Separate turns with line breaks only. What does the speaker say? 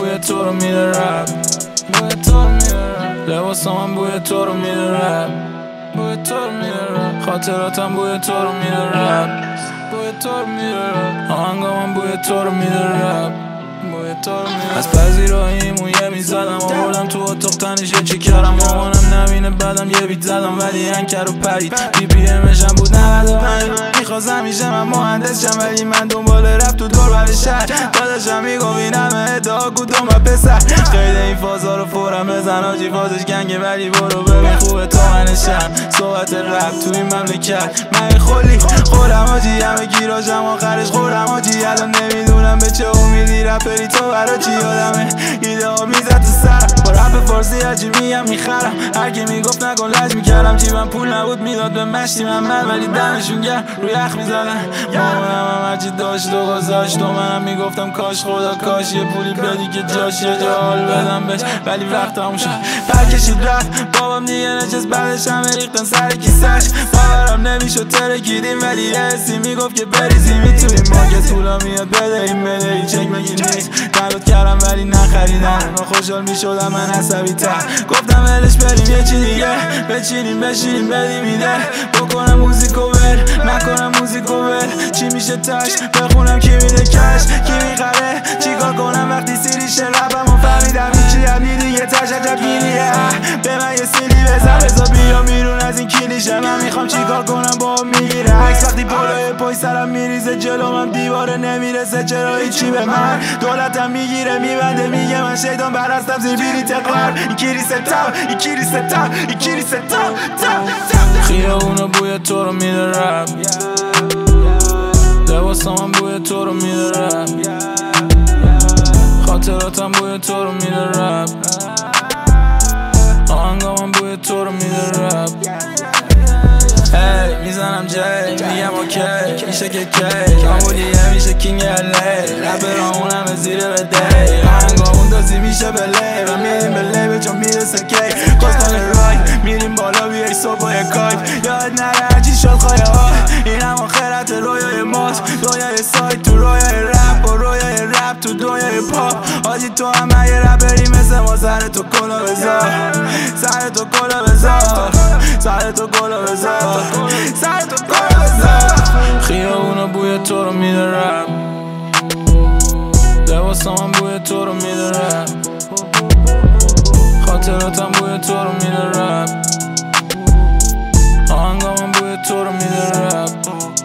بوی تو رو میده رپ، بوی تو رو میده رپ. لباسام بوی تو رو میده رپ، بوی تو رو میده رپ. خاطراتم بوی تو رو میده رپ، بوی تو رو میده رپ. آهنگام بوی تو رو میده رپ، بوی تو رو میده رپ. از پذیرایی مویه میزدم آوردم تو اتاق تنشه چی کردم. مامانم نبینه بعدم یه بیت زدم ولی انکر و پرید. بی پی امشم بود 95. میخواست همیشه من مهندس شم ولی من دنبال رفت تو دور بر شهر. داداشم میگو بینم ادعا کدوم و پسر. خیلی این فازا رو فورم بزن آجی فازش گنگه ولی برو ببین خوبه تا منشم. صحبت رپ تو این مملکت من خلی خورم آجی همه گیراشم آخرش خورم آجی. الان نمیدونم به چه امیدی رپری تو برا چی یادمه ایده ها میزد تو سرم. با رپ فارسی هرچی میگم میخرم. هرکی میگفت نکن لج میکردم. جیبم پول نبود میداد به مشتی من ولی دمشون گرم روی یخ میزدن. مامانم هرچی داشت و گذاشت و منم میگفتم کاش خدا کاش یه پولی بدی که جاش یه جا حال بدم بهش ولی وقت تموم شد برکشید رفت. بابام دیگه نشست بعدش همه ریختن سر کیسش. باورم نمیشد ترکیدیم ولی یه حسی میگفت که بریزی میتونیم ما که طولا میاد بدهیم بدهی چک مگی نیست. دلوت کردم ولی نخریدن ما خوشحال میشدم من عصبی تر. گفتم ولش بریم یه چی دیگه بچینیم بشینیم بدیم ایده. بکنم موزیکو ول نکنم موزیکو ول. چی میشه تاش بخونم کی میده کش کی میخره چیکار کنم وقتی سیریشه لبم و فهمیدم هیچی هم دیگه تاش عجب گیریه. به من یه سیلی بزن بزا بیا بیرون از این کلیشه. من میخوام چیکار کنم با میگیره عکس وقتی پلوی پای سرم میریزه جلوم دیواره نمیرسه چرا هیچی به من. دولتم میگیره میبنده میگه من شیطان برستم زیر بیری تقرار. این کیری ستم این کیری ستم این کیری ستم. خیابونا بوی تو رو میده رپ، لباسام بوی تو رو میده رپ. خاطراتم بوی تو رو میده رپ، آهنگام بوی تو رو میده رپ. هی میزنم جی میگم اوکی میشه که کی آمودیه میشه کینگ الی. رپرامونم زیر بده آهنگامون دازی میشه بله و میریم بله به چون میرسه کی. کستان رای میریم بالا بیای صبح و کایف. یاد نره هرچی شد خواهی ها این هم آخرت رویای ماست. رویای سایت تو رویای رپ و رویای رپ تو دنیای پاپ. آجی تو هم یه رپری مثل ما سر تو کلا بذار سر تو کلا بذار سر تو کلا بذار سر تو کلا بذار. خیابونا بوی تو رو میده رپ، لباسام بوی تو رو میده رپ. خاطراتم بوی تو رو میده رپ، آهنگام بوی تو رو میده رپ.